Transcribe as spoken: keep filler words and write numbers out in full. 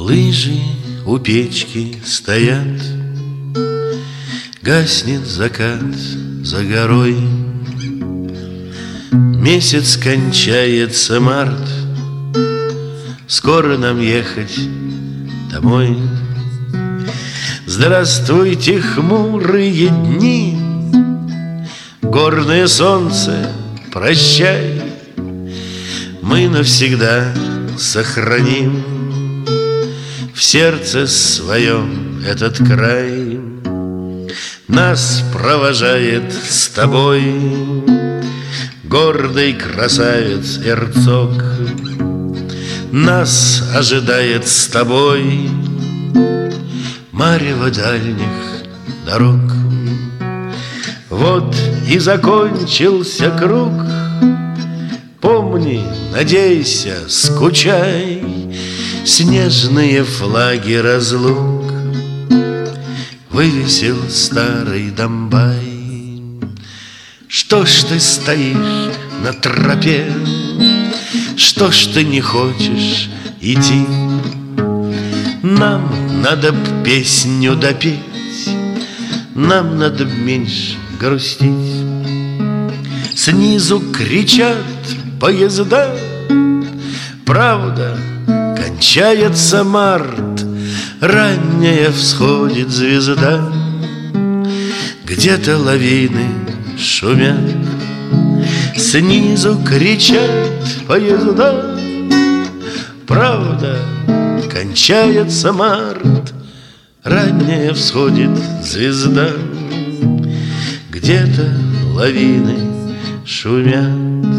Лыжи у печки стоят, гаснет закат за горой. Месяц кончается март, скоро нам ехать домой. Здравствуйте, хмурые дни, горное солнце, прощай. Мы навсегда сохраним в сердце своем этот край. Нас провожает с тобой гордый красавец Эрцог. Нас ожидает с тобой марево дальних дорог. Вот и закончился круг. Помни, надейся, скучай, снежные флаги разлук вывесил старый Домбай. Что ж ты стоишь на тропе? Что ж ты не хочешь идти? Нам надо б песню допеть, нам надо б меньше грустить. Снизу кричат поезда, правда, кончается март, ранняя всходит звезда. Где-то лавины шумят, снизу кричат поезда, правда, кончается март, ранняя всходит звезда. Где-то лавины шумят.